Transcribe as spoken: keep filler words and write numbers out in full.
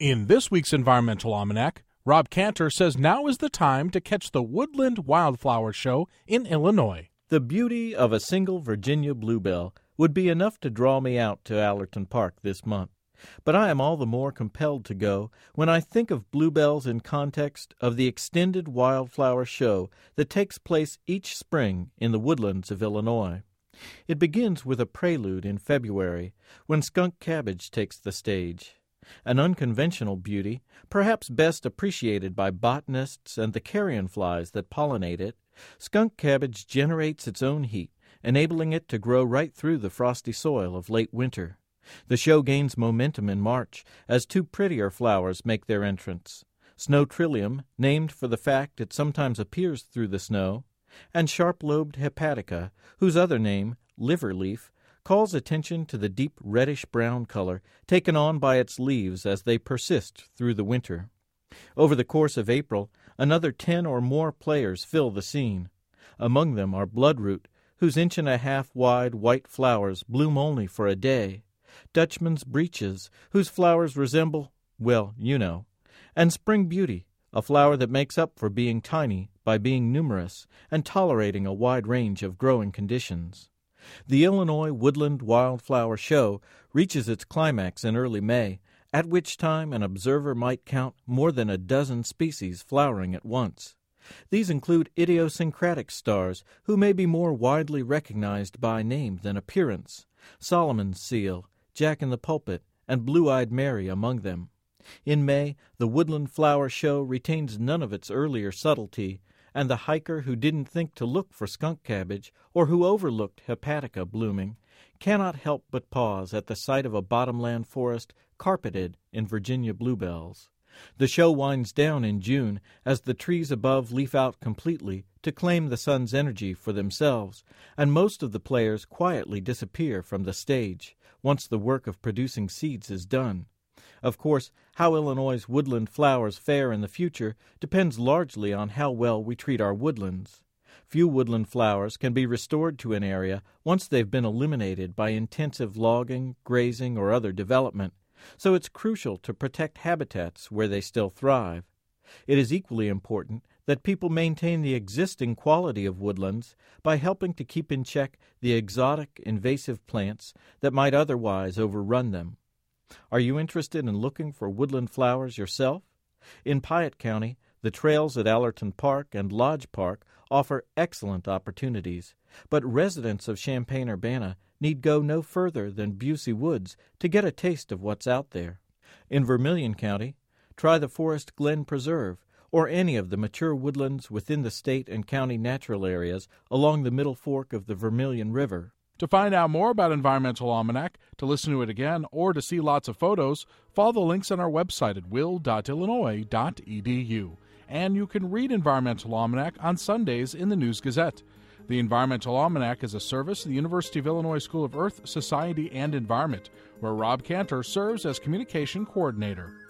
In this week's Environmental Almanac, Rob Cantor says now is the time to catch the Woodland Wildflower Show in Illinois. The beauty of a single Virginia bluebell would be enough to draw me out to Allerton Park this month. But I am all the more compelled to go when I think of bluebells in context of the extended wildflower show that takes place each spring in the woodlands of Illinois. It begins with a prelude in February, when skunk cabbage takes the stage. An unconventional beauty, perhaps best appreciated by botanists and the carrion flies that pollinate it, skunk cabbage generates its own heat, enabling it to grow right through the frosty soil of late winter. The show gains momentum in March as two prettier flowers make their entrance: snow trillium, named for the fact it sometimes appears through the snow, and sharp-lobed hepatica, whose other name, liver leaf, calls attention to the deep reddish-brown color taken on by its leaves as they persist through the winter. Over the course of April, another ten or more players fill the scene. Among them are bloodroot, whose inch-and-a-half wide white flowers bloom only for a day, Dutchman's breeches, whose flowers resemble, well, you know, and spring beauty, a flower that makes up for being tiny by being numerous and tolerating a wide range of growing conditions. The Illinois Woodland Wildflower Show reaches its climax in early May, at which time an observer might count more than a dozen species flowering at once. These include idiosyncratic stars who may be more widely recognized by name than appearance, Solomon's seal, Jack-in-the-Pulpit, and Blue-eyed Mary among them. In May, the Woodland Flower Show retains none of its earlier subtlety, and the hiker who didn't think to look for skunk cabbage or who overlooked hepatica blooming cannot help but pause at the sight of a bottomland forest carpeted in Virginia bluebells. The show winds down in June as the trees above leaf out completely to claim the sun's energy for themselves, and most of the players quietly disappear from the stage once the work of producing seeds is done. Of course, how Illinois' woodland flowers fare in the future depends largely on how well we treat our woodlands. Few woodland flowers can be restored to an area once they've been eliminated by intensive logging, grazing, or other development, so it's crucial to protect habitats where they still thrive. It is equally important that people maintain the existing quality of woodlands by helping to keep in check the exotic, invasive plants that might otherwise overrun them. Are you interested in looking for woodland flowers yourself? In Piatt County, the trails at Allerton Park and Lodge Park offer excellent opportunities, but residents of Champaign-Urbana need go no further than Busey Woods to get a taste of what's out there. In Vermilion County, try the Forest Glen Preserve or any of the mature woodlands within the state and county natural areas along the middle fork of the Vermilion River. To find out more about Environmental Almanac, to listen to it again, or to see lots of photos, follow the links on our website at will dot illinois dot e d u. And you can read Environmental Almanac on Sundays in the News Gazette. The Environmental Almanac is a service of the University of Illinois School of Earth, Society, and Environment, where Rob Cantor serves as Communication Coordinator.